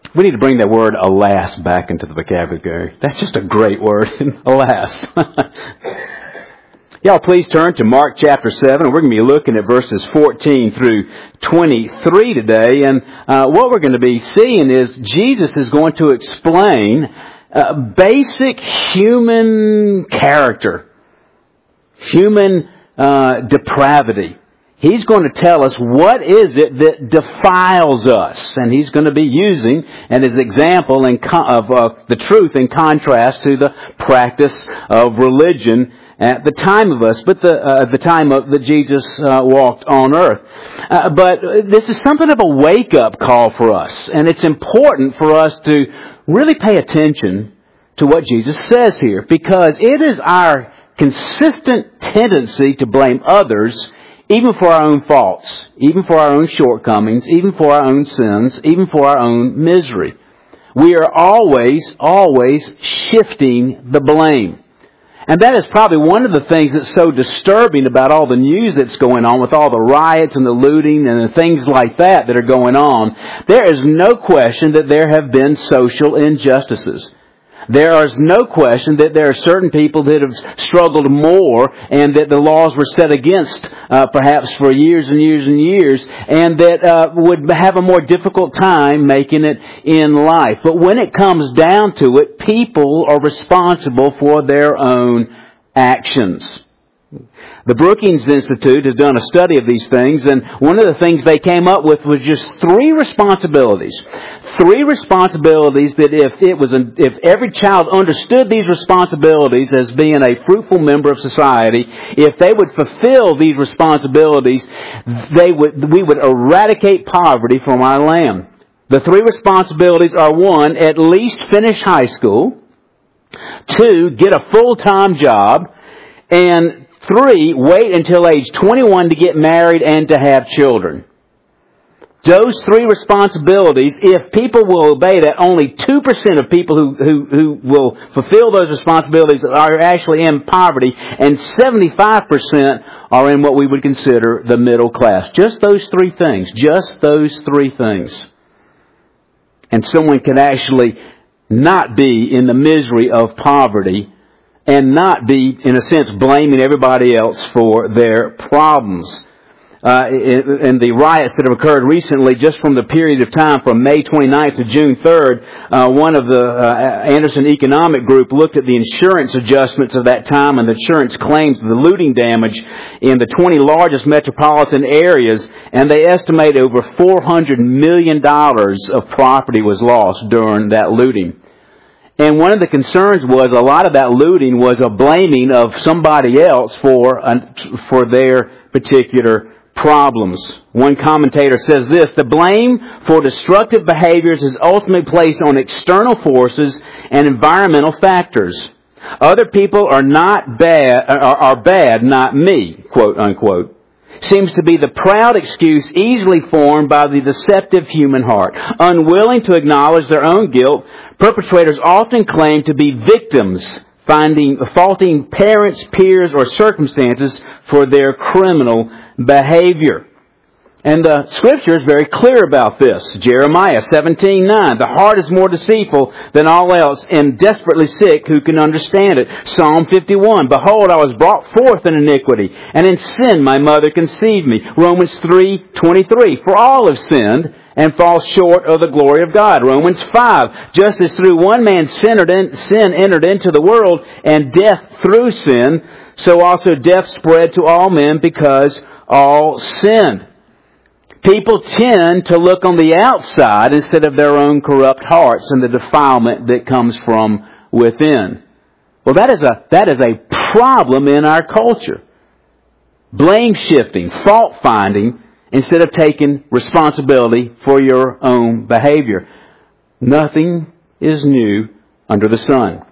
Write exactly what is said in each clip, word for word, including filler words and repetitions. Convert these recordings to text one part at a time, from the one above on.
We need to bring that word alas back into the vocabulary. That's just a great word, alas. Y'all please turn to Mark chapter seven. We're going to be looking at verses fourteen through twenty-three today. And uh, what we're going to be seeing is Jesus is going to explain uh, basic human character, human uh, depravity. He's going to tell us what is it that defiles us. And he's going to be using and his example in co- of uh, the truth in contrast to the practice of religion at the time of us, but the uh, the time of that Jesus uh, walked on earth. Uh, but this is something of a wake-up call for us. And it's important for us to really pay attention to what Jesus says here, because it is our consistent tendency to blame others even for our own faults, even for our own shortcomings, even for our own sins, even for our own misery. We are always, always shifting the blame. And that is probably one of the things that's so disturbing about all the news that's going on with all the riots and the looting and the things like that that are going on. There is no question that there have been social injustices. There is no question that there are certain people that have struggled more and that the laws were set against uh, perhaps for years and years and years, and that uh, would have a more difficult time making it in life. But when it comes down to it, people are responsible for their own actions. The Brookings Institute has done a study of these things, and one of the things they came up with was just three responsibilities. Three responsibilities that if it was, a, if every child understood these responsibilities as being a fruitful member of society, if they would fulfill these responsibilities, they would, we would eradicate poverty from our land. The three responsibilities are: one, at least finish high school; two, get a full-time job; and three, wait until age twenty-one to get married and to have children. Those three responsibilities, if people will obey that, only two percent of people who, who, who will fulfill those responsibilities are actually in poverty, and seventy-five percent are in what we would consider the middle class. Just those three things. Just those three things. And someone can actually not be in the misery of poverty and not be, in a sense, blaming everybody else for their problems. Uh, in, in the riots that have occurred recently, just from the period of time from May twenty-ninth to June third, uh, one of the uh, Anderson Economic Group looked at the insurance adjustments of that time and the insurance claims of the looting damage in the twenty largest metropolitan areas, and they estimate over four hundred million dollars of property was lost during that looting. And one of the concerns was a lot of that looting was a blaming of somebody else for uh, for their particular problems. One commentator says this: the blame for destructive behaviors is ultimately placed on external forces and environmental factors. Other people are not bad, are, are bad, not me, quote unquote. Seems to be the proud excuse easily formed by the deceptive human heart. Unwilling to acknowledge their own guilt, perpetrators often claim to be victims, finding faulting parents, peers, or circumstances for their criminal behavior. And the Scripture is very clear about this. Jeremiah seventeen nine, the heart is more deceitful than all else and desperately sick, who can understand it? Psalm fifty-one, behold, I was brought forth in iniquity, and in sin my mother conceived me. Romans three twenty-three, for all have sinned and fall short of the glory of God. Romans five, just as through one man sin entered into the world, and death through sin, so also death spread to all men because all sinned. People tend to look on the outside instead of their own corrupt hearts and the defilement that comes from within. Well, that is a that is a problem in our culture. Blame shifting, fault finding, instead of taking responsibility for your own behavior. Nothing is new under the sun.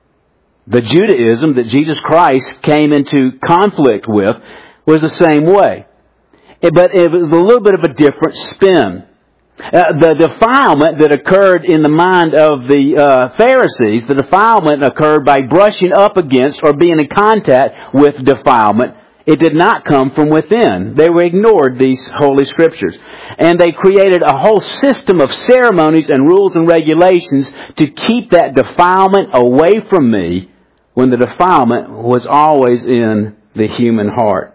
The Judaism that Jesus Christ came into conflict with was the same way. But it was a little bit of a different spin. Uh, the defilement that occurred in the mind of the uh, Pharisees, the defilement occurred by brushing up against or being in contact with defilement. It did not come from within. They were ignored these Holy Scriptures. And they created a whole system of ceremonies and rules and regulations to keep that defilement away from me when the defilement was always in the human heart.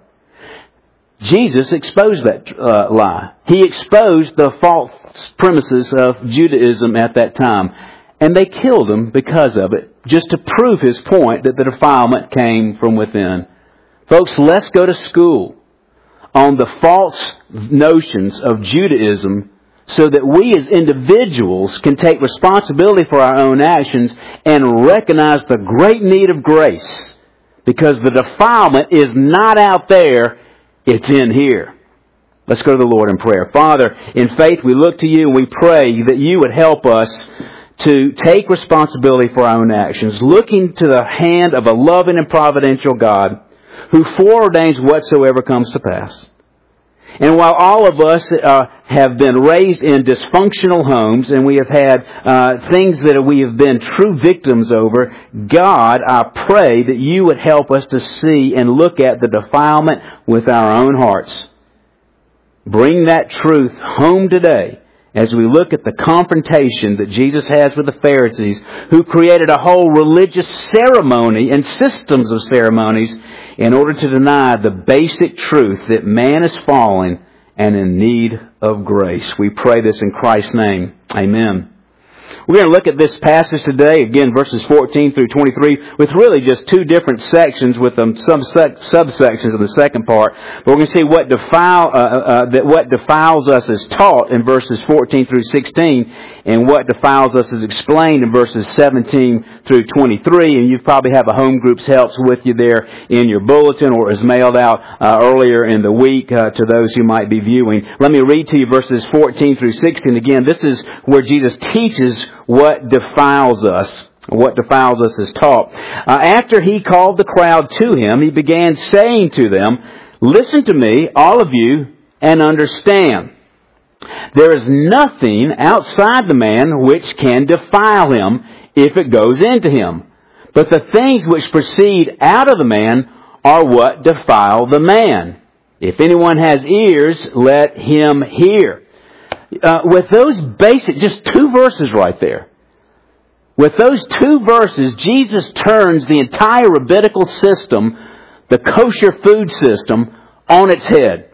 Jesus exposed that uh, lie. He exposed the false premises of Judaism at that time. And they killed him because of it, just to prove his point that the defilement came from within. Folks, let's go to school on the false notions of Judaism so that we as individuals can take responsibility for our own actions and recognize the great need of grace. Because the defilement is not out there, it's in here. Let's go to the Lord in prayer. Father, in faith we look to You and we pray that You would help us to take responsibility for our own actions, looking to the hand of a loving and providential God who foreordains whatsoever comes to pass. And while all of us uh, have been raised in dysfunctional homes and we have had uh, things that we have been true victims over, God, I pray that You would help us to see and look at the defilement with our own hearts. Bring that truth home today as we look at the confrontation that Jesus has with the Pharisees, who created a whole religious ceremony and systems of ceremonies in order to deny the basic truth that man is fallen and in need of grace. We pray this in Christ's name. Amen. We're going to look at this passage today, again, verses fourteen through twenty-three, with really just two different sections with um, some subsections in the second part. But we're going to see what defile uh, uh, that what defiles us is taught in verses fourteen through sixteen, and what defiles us is explained in verses seventeen through twenty-three. And you probably have a home group's helps with you there in your bulletin, or is mailed out uh, earlier in the week uh, to those who might be viewing. Let me read to you verses fourteen through sixteen. Again, this is where Jesus teaches what defiles us. What defiles us is taught. Uh, after He called the crowd to Him, He began saying to them, "Listen to me, all of you, and understand. There is nothing outside the man which can defile him if it goes into him. But the things which proceed out of the man are what defile the man. If anyone has ears, let him hear." Uh, with those basic, just two verses right there. With those two verses, Jesus turns the entire rabbinical system, the kosher food system, on its head.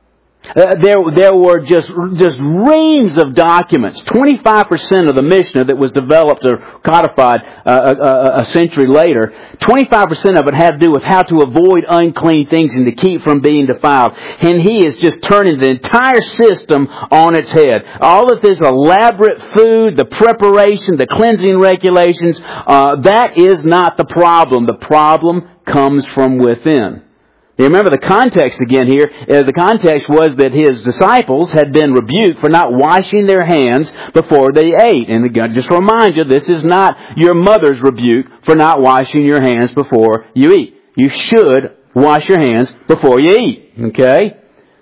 Uh, there, there were just, just reams of documents. twenty-five percent of the Mishnah that was developed or codified uh, a, a century later, twenty-five percent of it had to do with how to avoid unclean things and to keep from being defiled. And He is just turning the entire system on its head. All of this elaborate food, the preparation, the cleansing regulations, uh, that is not the problem. The problem comes from within. You remember the context again here. Uh, the context was that His disciples had been rebuked for not washing their hands before they ate. And again, just to remind you, this is not your mother's rebuke for not washing your hands before you eat. You should wash your hands before you eat. Okay?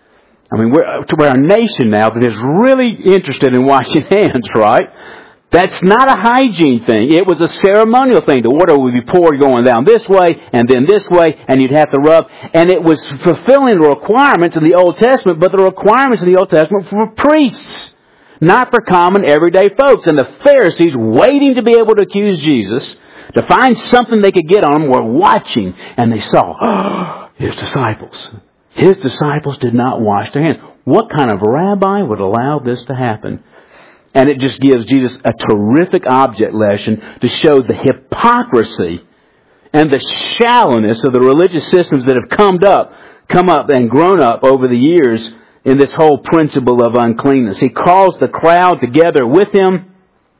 I mean, we're, we're a nation now that is really interested in washing hands, right? That's not a hygiene thing. It was a ceremonial thing. The water would be poured going down this way and then this way, and you'd have to rub. And it was fulfilling the requirements in the Old Testament, but the requirements in the Old Testament were for priests, not for common everyday folks. And the Pharisees, waiting to be able to accuse Jesus, to find something they could get on him, were watching, and they saw, oh, His disciples. His disciples did not wash their hands. What kind of rabbi would allow this to happen? And it just gives Jesus a terrific object lesson to show the hypocrisy and the shallowness of the religious systems that have come up, come up and grown up over the years in this whole principle of uncleanness. He calls the crowd together with Him,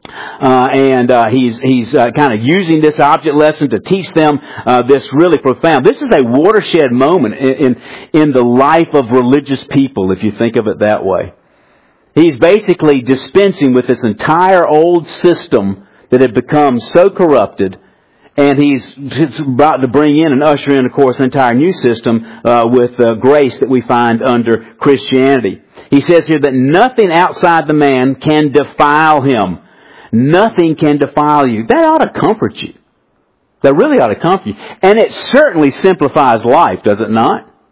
uh, and uh, he's he's uh, kind of using this object lesson to teach them uh, this really profound. This is a watershed moment in, in in the life of religious people, if you think of it that way. He's basically dispensing with this entire old system that had become so corrupted, and He's about to bring in and usher in, of course, an entire new system uh, with the grace that we find under Christianity. He says here that nothing outside the man can defile him. Nothing can defile you. That ought to comfort you. That really ought to comfort you. And it certainly simplifies life, does it not?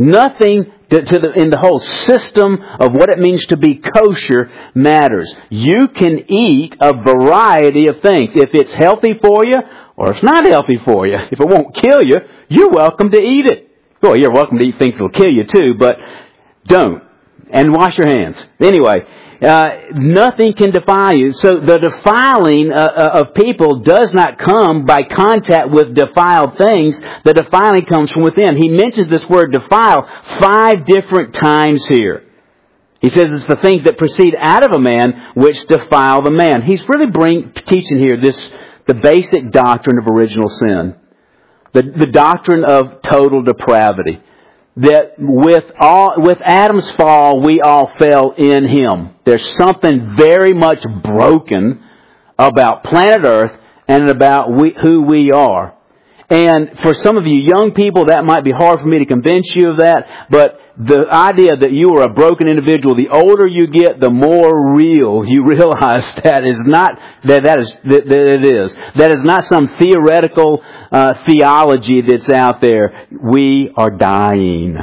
Nothing to, to the, in the whole system of what it means to be kosher matters. You can eat a variety of things. If it's healthy for you, or it's not healthy for you, if it won't kill you, you're welcome to eat it. Well, you're welcome to eat things that will kill you too, but don't. And wash your hands. Anyway, uh, nothing can defile you. So the defiling uh, of people does not come by contact with defiled things. The defiling comes from within. He mentions this word defile five different times here. He says it's the things that proceed out of a man which defile the man. He's really bring, teaching here this the basic doctrine of original sin. The, the doctrine of total depravity. That with all, with Adam's fall, we all fell in him. There's something very much broken about planet Earth and about we, who we are. And for some of you young people, that might be hard for me to convince you of that, but the idea that you are a broken individual, the older you get, the more real you realize that is not, that that is, that, that it is. That is not some theoretical uh, theology that's out there. We are dying.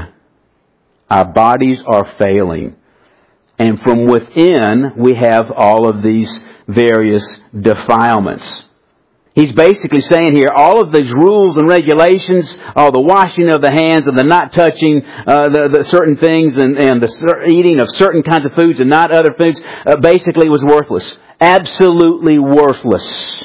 Our bodies are failing. And from within, we have all of these various defilements. He's basically saying here, all of these rules and regulations, all the washing of the hands and the not touching uh, the, the certain things and, and the eating of certain kinds of foods and not other foods, uh, basically was worthless. Absolutely worthless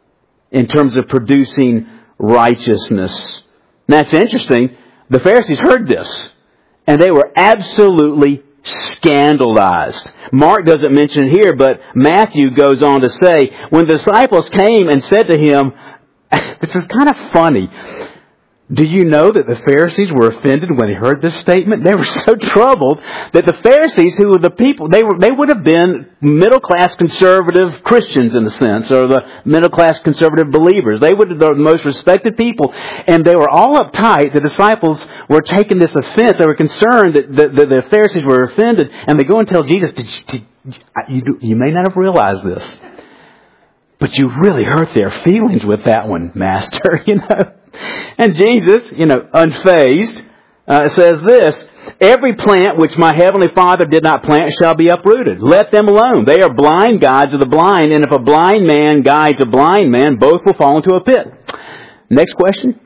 in terms of producing righteousness. Now, it's interesting. The Pharisees heard this, and they were absolutely scandalized. Mark doesn't mention it here, but Matthew goes on to say, when the disciples came and said to him, this is kind of funny. Do you know that the Pharisees were offended when they heard this statement? They were so troubled that the Pharisees, who were the people, they were they would have been middle-class conservative Christians in a sense, or the middle-class conservative believers. They would have been the most respected people, and they were all uptight. The disciples were taking this offense. They were concerned that the, the, the Pharisees were offended, and they go and tell Jesus, did you, did, you, you may not have realized this, but you really hurt their feelings with that one, Master, you know. And Jesus, you know, unfazed, uh, says this, every plant which my heavenly Father did not plant shall be uprooted. Let them alone. They are blind guides of the blind, and if a blind man guides a blind man, both will fall into a pit. Next question.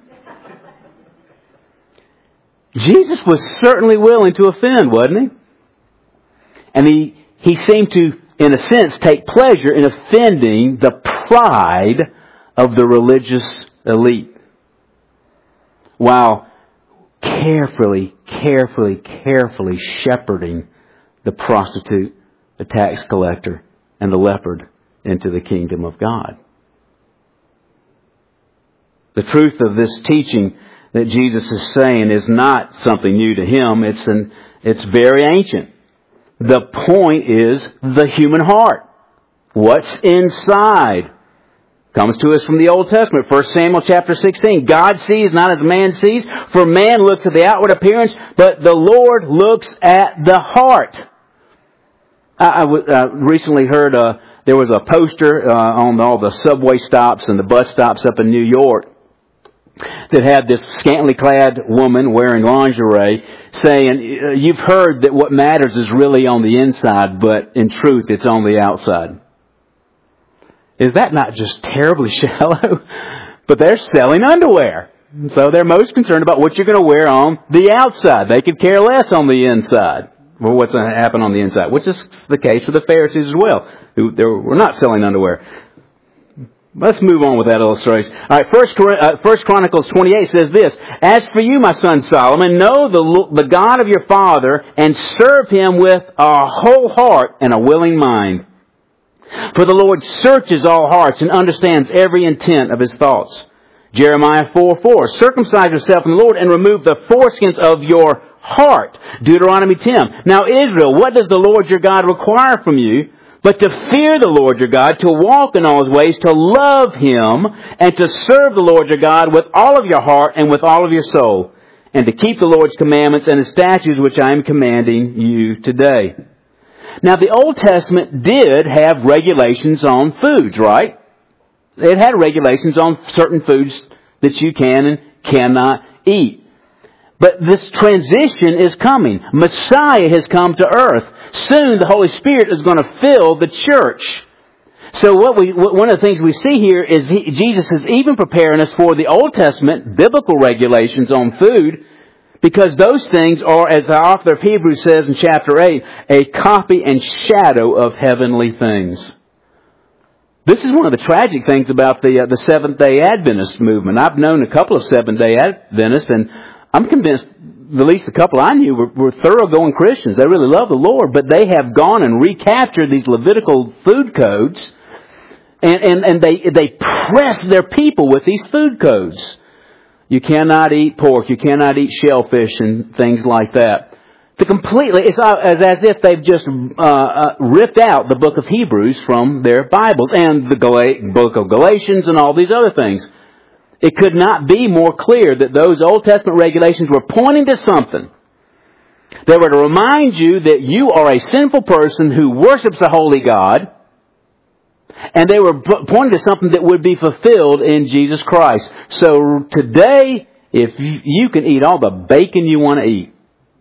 Jesus was certainly willing to offend, wasn't he? And he, he seemed to, in a sense, take pleasure in offending the pride of the religious elite, while carefully, carefully, carefully shepherding the prostitute, the tax collector, and the leopard into the kingdom of God. The truth of this teaching that Jesus is saying is not something new to him. It's an, it's very ancient. The point is the human heart. What's inside? Comes to us from the Old Testament, First Samuel chapter sixteen. God sees not as man sees, for man looks at the outward appearance, but the Lord looks at the heart. I, I uh, recently heard uh, there was a poster uh, on all the subway stops and the bus stops up in New York that had this scantily clad woman wearing lingerie saying, you've heard that what matters is really on the inside, but in truth it's on the outside. Is that not just terribly shallow? But they're selling underwear. So they're most concerned about what you're going to wear on the outside. They could care less on the inside. Well, what's going to happen on the inside? Which is the case for the Pharisees as well, who they were not selling underwear. Let's move on with that illustration. All right, First, uh, First Chronicles twenty-eight says this, as for you, my son Solomon, know the, the God of your father and serve him with a whole heart and a willing mind. For the Lord searches all hearts and understands every intent of his thoughts. Jeremiah four four, circumcise yourself in the Lord and remove the foreskins of your heart. Deuteronomy ten. Now Israel, what does the Lord your God require from you? But to fear the Lord your God, to walk in all his ways, to love him, and to serve the Lord your God with all of your heart and with all of your soul, and to keep the Lord's commandments and his statutes which I am commanding you today. Now, the Old Testament did have regulations on foods, right? It had regulations on certain foods that you can and cannot eat. But this transition is coming. Messiah has come to earth. Soon the Holy Spirit is going to fill the church. So what we, one of the things we see here is he, Jesus is even preparing us for the Old Testament biblical regulations on food, because those things are, as the author of Hebrews says in chapter eight, a copy and shadow of heavenly things. This is one of the tragic things about the uh, the Seventh-day Adventist movement. I've known a couple of Seventh-day Adventists, and I'm convinced at least a couple I knew were, were thoroughgoing Christians. They really love the Lord, but they have gone and recaptured these Levitical food codes, and, and, and they, they press their people with these food codes. You cannot eat pork, you cannot eat shellfish and things like that. To completely, it's as, as if they've just uh, uh, ripped out the book of Hebrews from their Bibles and the Gal- book of Galatians and all these other things. It could not be more clear that those Old Testament regulations were pointing to something. They were to remind you that you are a sinful person who worships a holy God. And they were pointing to something that would be fulfilled in Jesus Christ. So today, if you can eat all the bacon you want to eat,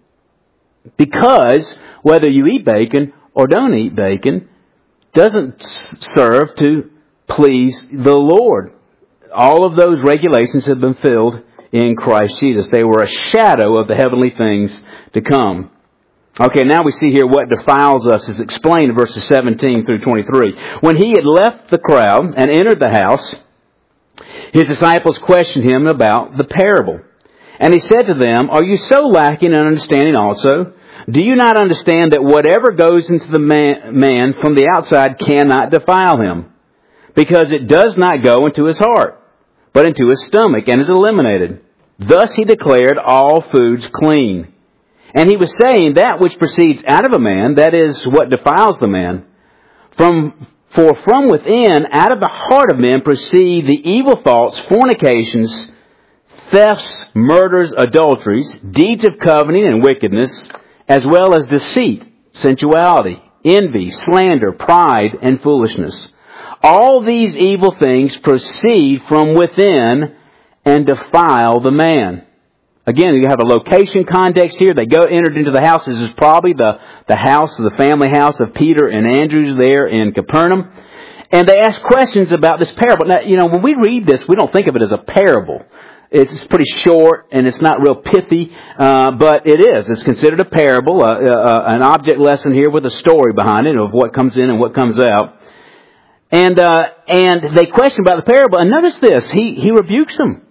because whether you eat bacon or don't eat bacon doesn't serve to please the Lord. All of those regulations have been filled in Christ Jesus. They were a shadow of the heavenly things to come. Okay, now we see here what defiles us is explained in verses seventeen through twenty-three. When he had left the crowd and entered the house, his disciples questioned him about the parable. And he said to them, "Are you so lacking in understanding also? Do you not understand that whatever goes into the man, man from the outside cannot defile him? Because it does not go into his heart, but into his stomach, and is eliminated. Thus he declared all foods clean. And he was saying that which proceeds out of a man, that is what defiles the man. From, for from within, out of the heart of men, proceed the evil thoughts, fornications, thefts, murders, adulteries, deeds of coveting and wickedness, as well as deceit, sensuality, envy, slander, pride, and foolishness. All these evil things proceed from within and defile the man." Again, you have a location context here. They go entered into the house. This is probably the, the house, the family house of Peter and Andrews there in Capernaum. And they ask questions about this parable. Now, you know, when we read this, we don't think of it as a parable. It's pretty short and it's not real pithy, uh, but it is. It's considered a parable, uh, uh, an object lesson here with a story behind it of what comes in and what comes out. And uh, and they question about the parable. And notice this, he he rebukes them.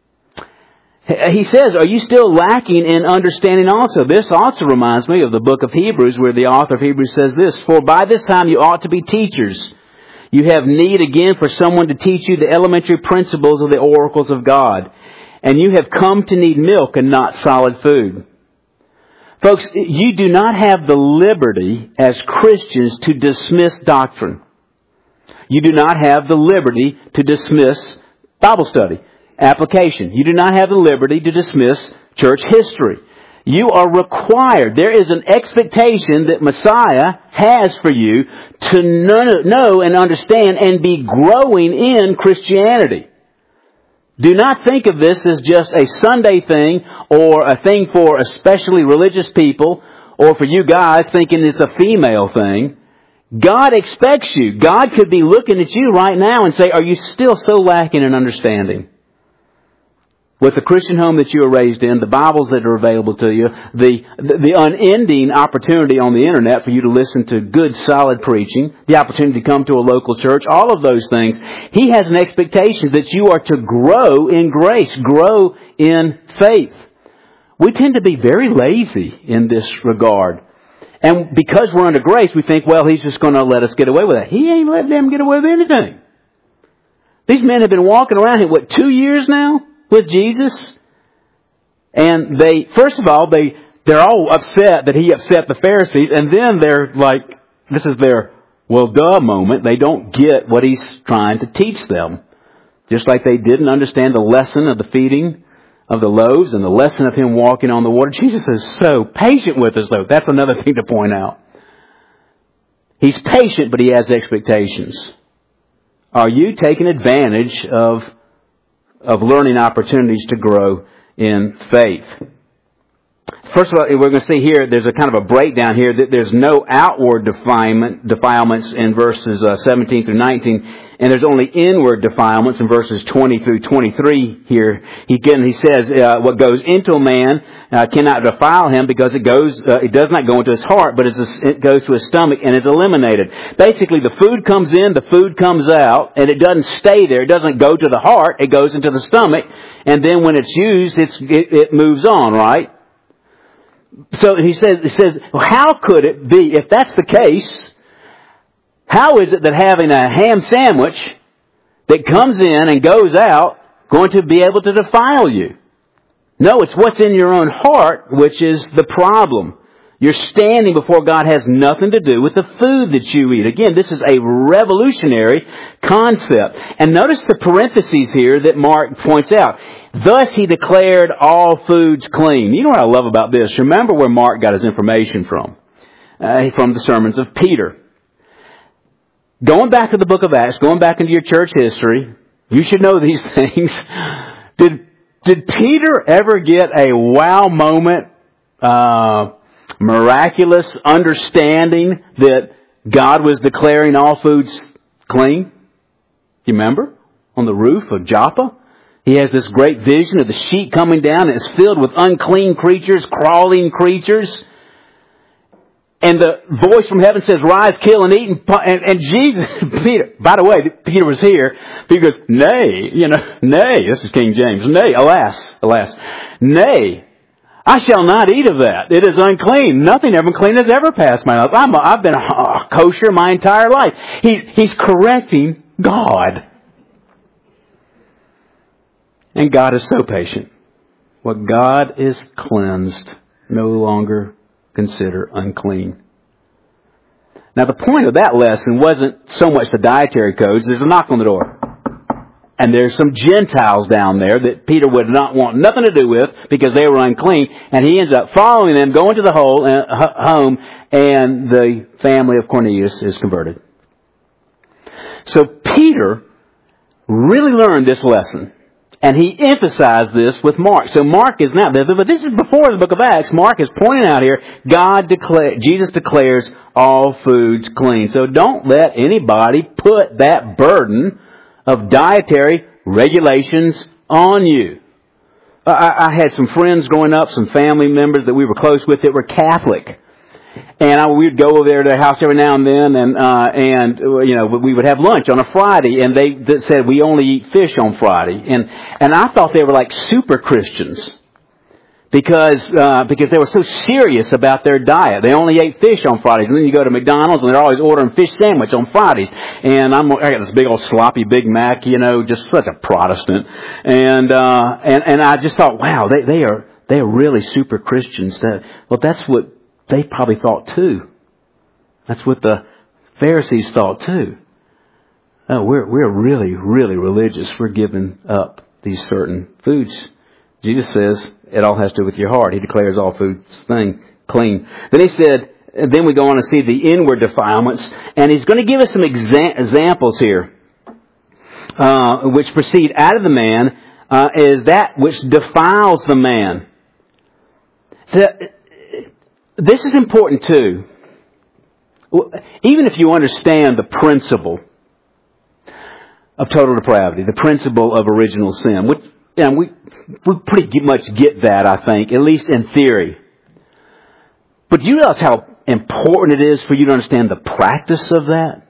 He says, "Are you still lacking in understanding also?" This also reminds me of the book of Hebrews, where the author of Hebrews says this, "For by this time you ought to be teachers. You have need again for someone to teach you the elementary principles of the oracles of God. And you have come to need milk and not solid food." Folks, you do not have the liberty as Christians to dismiss doctrine. You do not have the liberty to dismiss Bible study, application. You do not have the liberty to dismiss church history. You are required. There is an expectation that Messiah has for you to know and understand and be growing in Christianity. Do not think of this as just a Sunday thing or a thing for especially religious people or for you guys thinking it's a female thing. God expects you. God could be looking at you right now and say, "Are you still so lacking in understanding?" With the Christian home that you were raised in, the Bibles that are available to you, the, the unending opportunity on the internet for you to listen to good, solid preaching, the opportunity to come to a local church, all of those things, He has an expectation that you are to grow in grace, grow in faith. We tend to be very lazy in this regard. And because we're under grace, we think, well, He's just going to let us get away with it. He ain't letting them get away with anything. These men have been walking around here, what, two years now? With Jesus, and they, first of all, they, they're all upset that He upset the Pharisees, and then they're like, this is their, well, duh moment. They don't get what He's trying to teach them. Just like they didn't understand the lesson of the feeding of the loaves and the lesson of Him walking on the water. Jesus is so patient with us, though. That's another thing to point out. He's patient, but He has expectations. Are you taking advantage of of learning opportunities to grow in faith? First of all, we're going to see here, there's a kind of a breakdown here that there's no outward defilement, defilements in verses uh, seventeen through nineteen, and there's only inward defilements in verses twenty through twenty-three here. He, again, he says, uh, what goes into a man uh, cannot defile him because it goes, uh, it does not go into his heart, but it goes to his stomach and is eliminated. Basically, the food comes in, the food comes out, and it doesn't stay there. It doesn't go to the heart. It goes into the stomach, and then when it's used, it's, it, it moves on, right? So he says, he says, well, how could it be, if that's the case, how is it that having a ham sandwich that comes in and goes out going to be able to defile you? No, it's what's in your own heart which is the problem. Your standing before God has nothing to do with the food that you eat. Again, this is a revolutionary concept. And notice the parentheses here that Mark points out. Thus he declared all foods clean. You know what I love about this? Remember where Mark got his information from. Uh, from the sermons of Peter. Going back to the book of Acts, going back into your church history, you should know these things. Did, did Peter ever get a wow moment, uh, miraculous understanding that God was declaring all foods clean? You remember? On the roof of Joppa? He has this great vision of the sheet coming down and it's filled with unclean creatures, crawling creatures. And the voice from heaven says, rise, kill, and eat. And, and, and Jesus, Peter, by the way, Peter was here. Peter goes, nay, you know, nay, this is King James. Nay, alas, alas, nay, I shall not eat of that. It is unclean. Nothing ever unclean has ever passed my lips. I'm a, I've been uh, kosher my entire life. He's, he's correcting God. And God is so patient. What God is cleansed, no longer consider unclean. Now the point of that lesson wasn't so much the dietary codes. There's a knock on the door. And there's some Gentiles down there that Peter would not want nothing to do with because they were unclean. And he ends up following them, going to the whole, uh, home, and the family of Cornelius is converted. So Peter really learned this lesson. And he emphasized this with Mark. So Mark is now, but this is before the book of Acts. Mark is pointing out here, God declare, Jesus declares all foods clean. So don't let anybody put that burden of dietary regulations on you. I, I had some friends growing up, some family members that we were close with that were Catholic. And I, we'd go over there to their house every now and then, and uh, and you know we would have lunch on a Friday, and they, they said we only eat fish on Friday, and and I thought they were like super Christians because uh, because they were so serious about their diet. They only ate fish on Fridays, and then you go to McDonald's and they're always ordering fish sandwich on Fridays. And I'm I got this big old sloppy Big Mac, you know, just such a Protestant, and uh, and and I just thought, wow, they they are they are really super Christians. That, well, that's what they probably thought too. That's what the Pharisees thought too. Oh, we're we're really, really religious. We're giving up these certain foods. Jesus says it all has to do with your heart. He declares all foods thing clean. Then he said, and then we go on to see the inward defilements, and he's going to give us some exa- examples here, uh, which proceed out of the man, uh, is that which defiles the man. The, This is important too. Even if you understand the principle of total depravity, the principle of original sin, which you know, we we pretty much get that, I think, at least in theory. But do you realize how important it is for you to understand the practice of that?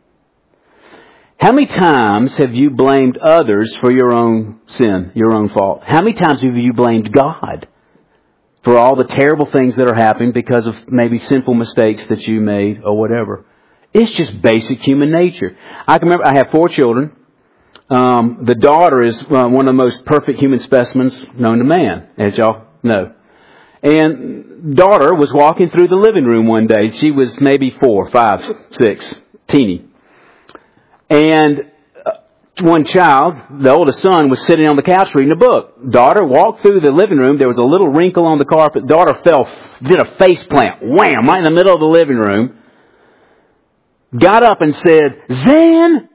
How many times have you blamed others for your own sin, your own fault? How many times have you blamed God for all the terrible things that are happening because of maybe sinful mistakes that you made or whatever? It's just basic human nature. I can remember I have four children. Um, the daughter is uh, one of the most perfect human specimens known to man, as y'all know. And daughter was walking through the living room one day. She was maybe four, five, six, teeny. And one child, the oldest son, was sitting on the couch reading a book. Daughter walked through the living room. There was a little wrinkle on the carpet. Daughter fell, did a face plant, wham, right in the middle of the living room. Got up and said, "Zan!"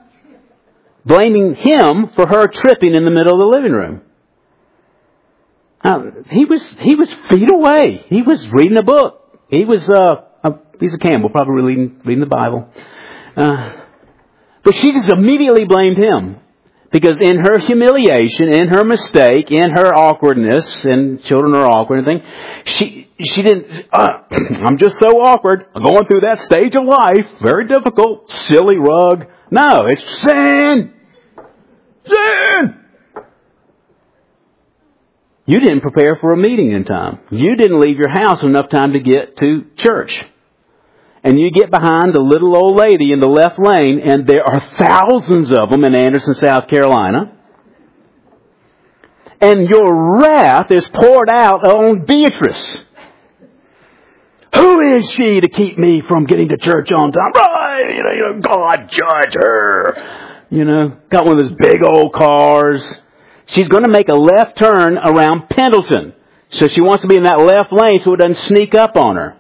blaming him for her tripping in the middle of the living room. Um, he was he was feet away. He was reading a book. He was uh, a, he's a Campbell, probably reading reading the Bible. Uh, but she just immediately blamed him. Because in her humiliation, in her mistake, in her awkwardness, and children are awkward and thing, she she didn't, uh, I'm just so awkward, I'm going through that stage of life, very difficult, silly rug. No, it's sin! Sin! You didn't prepare for a meeting in time. You didn't leave your house enough time to get to church. And you get behind the little old lady in the left lane, and there are thousands of them in Anderson, South Carolina. And your wrath is poured out on Beatrice. Who is she to keep me from getting to church on time? Right, you know, you know, God judge her. You know, got one of those big old cars. She's going to make a left turn around Pendleton. So she wants to be in that left lane so it doesn't sneak up on her.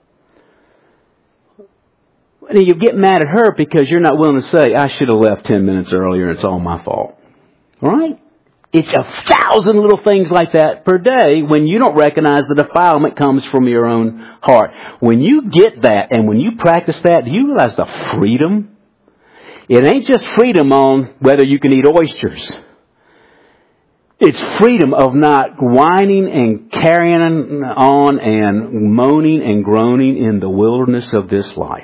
And you get mad at her because you're not willing to say, I should have left ten minutes earlier and it's all my fault. All right? It's a thousand little things like that per day when you don't recognize the defilement comes from your own heart. When you get that and when you practice that, do you realize the freedom? It ain't just freedom on whether you can eat oysters. It's freedom of not whining and carrying on and moaning and groaning in the wilderness of this life.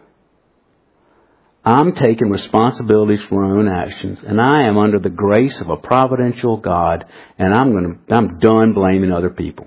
I'm taking responsibilities for my own actions, and I am under the grace of a providential God, and I'm going to, I'm done blaming other people.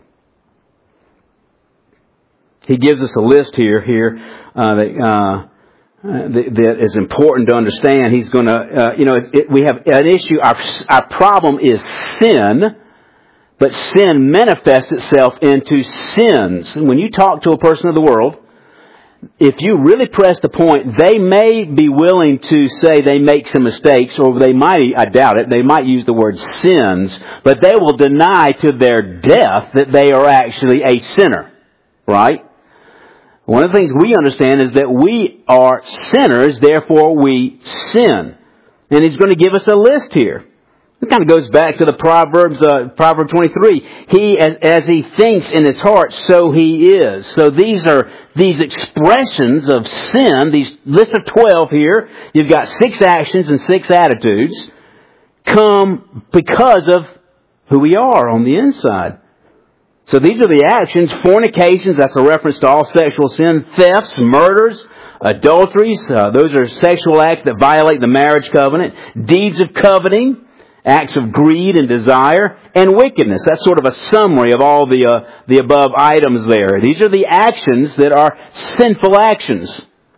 He gives us a list here, here uh, that, uh, that, that is important to understand. He's going to, uh, you know, it, it, we have an issue. Our, our problem is sin, but sin manifests itself into sins. And when you talk to a person of the world, if you really press the point, they may be willing to say they make some mistakes, or they might, I doubt it, they might use the word sins, but they will deny to their death that they are actually a sinner. Right? One of the things we understand is that we are sinners, therefore we sin. And he's going to give us a list here. It kind of goes back to the Proverbs, uh, Proverb twenty-three. He, as, as he thinks in his heart, so he is. So these are these expressions of sin, these list of twelve here. You've got six actions and six attitudes come because of who we are on the inside. So these are the actions: fornications, that's a reference to all sexual sin; thefts, murders, adulteries, uh, those are sexual acts that violate the marriage covenant; deeds of coveting, acts of greed and desire, and wickedness. That's sort of a summary of all the uh, the above items there. These are the actions that are sinful actions.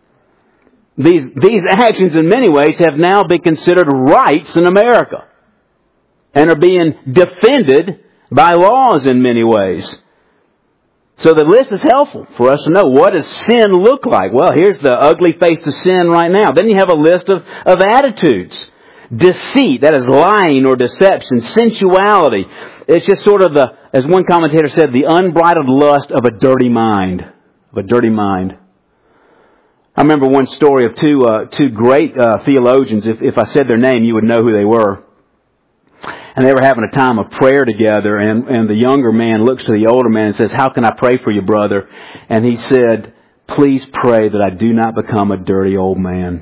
These these actions in many ways have now been considered rights in America and are being defended by laws in many ways. So the list is helpful for us to know, what does sin look like? Well, here's the ugly face of sin right now. Then you have a list of, of attitudes. Deceit, that is lying or deception. Sensuality, it's just sort of the, as one commentator said, the unbridled lust of a dirty mind. Of a dirty mind. I remember one story of two uh, two great uh, theologians. If, if I said their name, you would know who they were. And they were having a time of prayer together, and, and the younger man looks to the older man and says, "How can I pray for you, brother?" And he said, "Please pray that I do not become a dirty old man."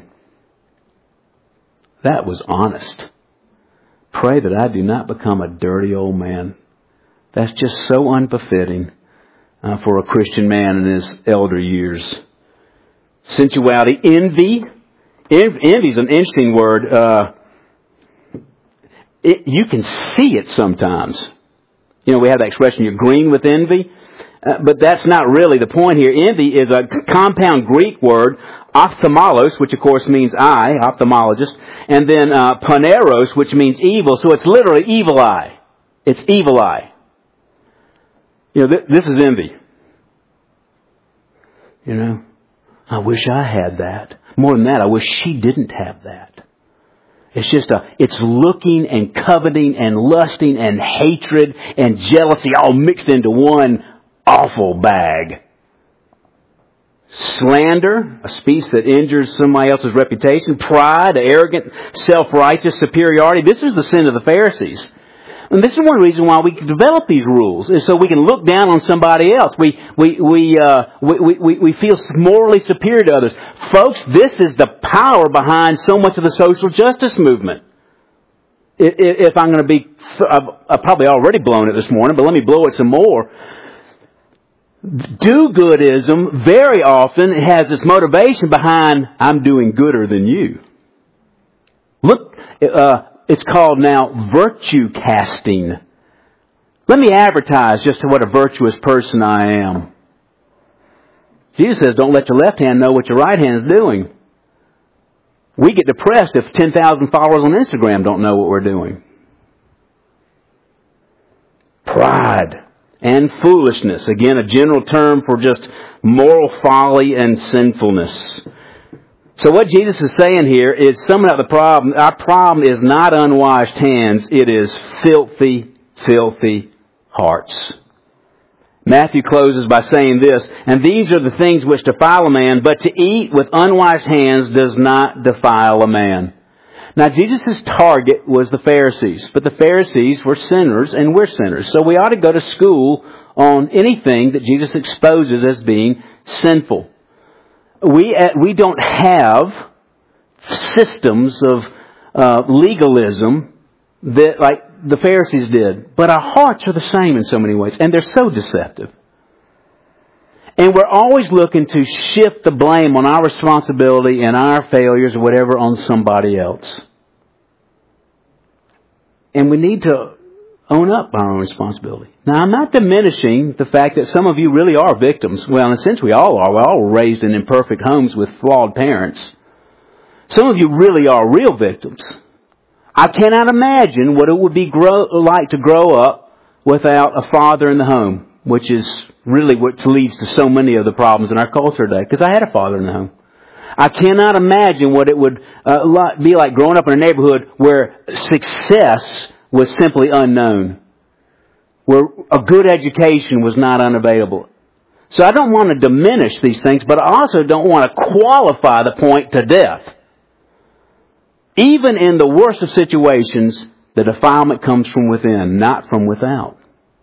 That was honest. Pray that I do not become a dirty old man. That's just so unbefitting uh, for a Christian man in his elder years. Sensuality, envy. En- envy is an interesting word. Uh, it, you can see it sometimes. You know, we have that expression, you're green with envy. Uh, but that's not really the point here. Envy is a compound Greek word, ophthalmos, which of course means eye, ophthalmologist, and then uh, poneros, which means evil. So it's literally evil eye. It's evil eye. You know, th- this is envy. You know, I wish I had that. More than that, I wish she didn't have that. It's just a, it's looking and coveting and lusting and hatred and jealousy all mixed into one awful bag. Slander, a speech that injures somebody else's reputation. Pride, arrogant, self-righteous superiority. This is the sin of the Pharisees. And this is one reason why we develop these rules, is so we can look down on somebody else. We we we uh, we, we we feel morally superior to others. Folks, this is the power behind so much of the social justice movement. If I'm going to be, I've probably already blown it this morning, but let me blow it some more. Do-goodism very often has its motivation behind, I'm doing gooder than you. Look, uh, it's called now virtue casting. Let me advertise just what a virtuous person I am. Jesus says, don't let your left hand know what your right hand is doing. We get depressed if ten thousand followers on Instagram don't know what we're doing. Pride and foolishness. Again, a general term for just moral folly and sinfulness. So what Jesus is saying here is summing up the problem. Our problem is not unwashed hands. It is filthy, filthy hearts. Matthew closes by saying this, and these are the things which defile a man, but to eat with unwashed hands does not defile a man. Now, Jesus' target was the Pharisees, but the Pharisees were sinners and we're sinners. So we ought to go to school on anything that Jesus exposes as being sinful. We we don't have systems of uh, legalism that like the Pharisees did. But our hearts are the same in so many ways. And they're so deceptive. And we're always looking to shift the blame on our responsibility and our failures or whatever on somebody else. And we need to own up our own responsibility. Now, I'm not diminishing the fact that some of you really are victims. Well, in a sense, we all are. We're all raised in imperfect homes with flawed parents. Some of you really are real victims. I cannot imagine what it would be grow, like to grow up without a father in the home, which is really what leads to so many of the problems in our culture today, because I had a father in the home. I cannot imagine what it would uh, be like growing up in a neighborhood where success was simply unknown, where a good education was not unavailable. So I don't want to diminish these things, but I also don't want to qualify the point to death. Even in the worst of situations, the defilement comes from within, not from without.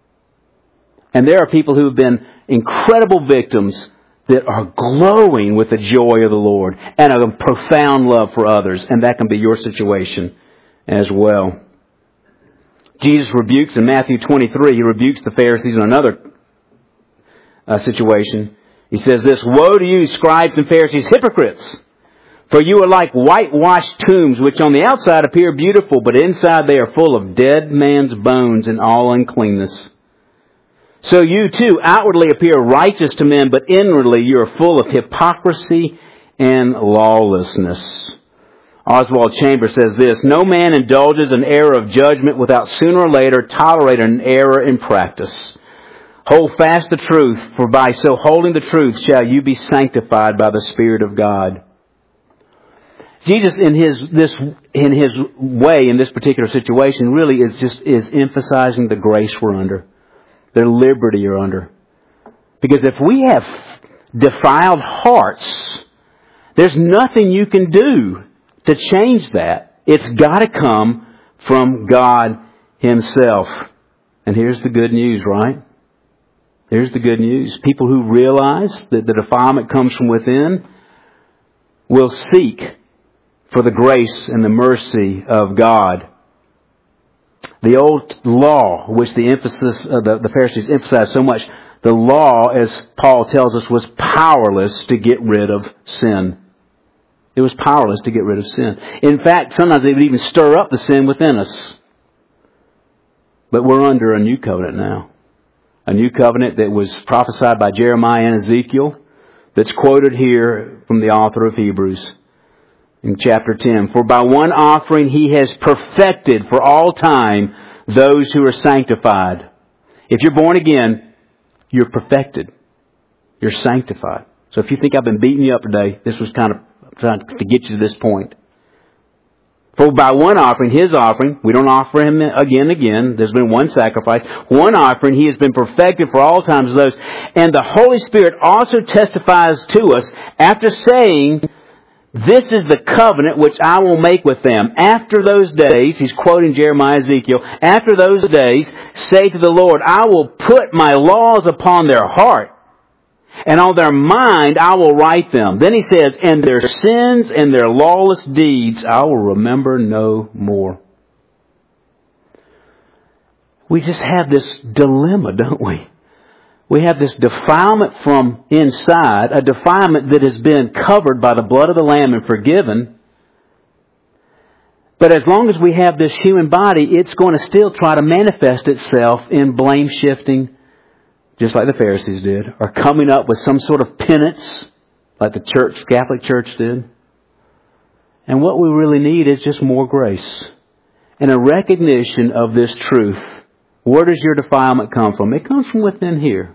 And there are people who have been incredible victims that are glowing with the joy of the Lord and a profound love for others. And that can be your situation as well. Jesus rebukes in Matthew twenty-three, He rebukes the Pharisees in another uh, situation. He says this, "Woe to you, scribes and Pharisees, hypocrites! For you are like whitewashed tombs, which on the outside appear beautiful, but inside they are full of dead man's bones and all uncleanness. So you too outwardly appear righteous to men, but inwardly you are full of hypocrisy and lawlessness." Oswald Chambers says this, "No man indulges an error of judgment without sooner or later tolerating an error in practice. Hold fast the truth, for by so holding the truth shall you be sanctified by the Spirit of God." Jesus, in his this in his way, in this particular situation, really is just is emphasizing the grace we're under, the liberty you're under. Because if we have defiled hearts, there's nothing you can do to change that. It's got to come from God Himself. And here's the good news, right? Here's the good news. People who realize that the defilement comes from within will seek for the grace and the mercy of God. The old law, which the emphasis of the, the Pharisees emphasized so much, the law, as Paul tells us, was powerless to get rid of sin. It was powerless to get rid of sin. In fact, sometimes they would even stir up the sin within us. But we're under a new covenant now. A new covenant that was prophesied by Jeremiah and Ezekiel, that's quoted here from the author of Hebrews. In chapter ten, "For by one offering He has perfected for all time those who are sanctified." If you're born again, you're perfected. You're sanctified. So if you think I've been beating you up today, this was kind of trying to get you to this point. "For by one offering, His offering," we don't offer Him again and again. There's been one sacrifice. "One offering, He has been perfected for all times those. And the Holy Spirit also testifies to us after saying This is the covenant which I will make with them. After those days, he's quoting Jeremiah, Ezekiel, after those days, say to the Lord, I will put my laws upon their heart, and on their mind I will write them. Then he says, and their sins and their lawless deeds I will remember no more. We just have this dilemma, don't we? We have this defilement from inside, a defilement that has been covered by the blood of the Lamb and forgiven. But as long as we have this human body, it's going to still try to manifest itself in blame shifting, just like the Pharisees did, or coming up with some sort of penance, like the church, Catholic Church did. And what we really need is just more grace and a recognition of this truth. Where does your defilement come from? It comes from within here.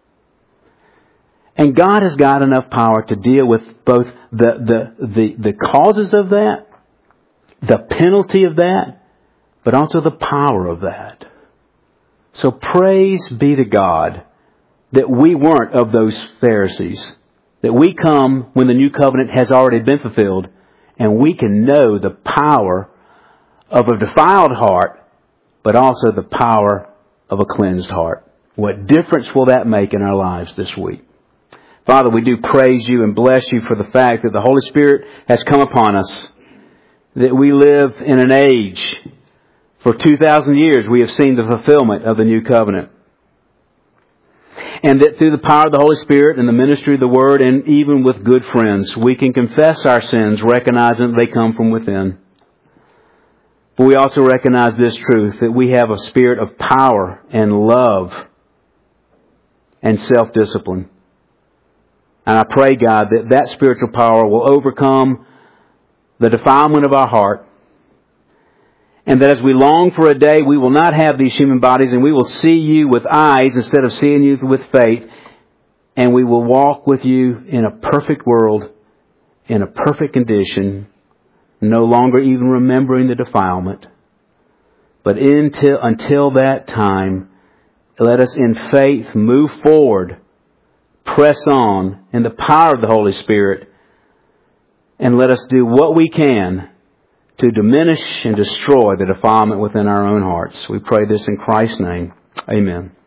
And God has got enough power to deal with both the, the, the, the causes of that, the penalty of that, but also the power of that. So praise be to God that we weren't of those Pharisees. That we come when the new covenant has already been fulfilled, and we can know the power of a defiled heart, but also the power of a cleansed heart. What difference will that make in our lives this week? Father, we do praise You and bless You for the fact that the Holy Spirit has come upon us. That we live in an age, for two thousand years we have seen the fulfillment of the new covenant. And that through the power of the Holy Spirit and the ministry of the Word, and even with good friends, we can confess our sins, recognizing that they come from within. But we also recognize this truth, that we have a spirit of power and love and self-discipline. And I pray, God, that that spiritual power will overcome the defilement of our heart. And that as we long for a day, we will not have these human bodies, and we will see You with eyes instead of seeing You with faith. And we will walk with You in a perfect world, in a perfect condition, no longer even remembering the defilement. But until, until that time, let us in faith move forward, press on in the power of the Holy Spirit, and let us do what we can to diminish and destroy the defilement within our own hearts. We pray this in Christ's name. Amen.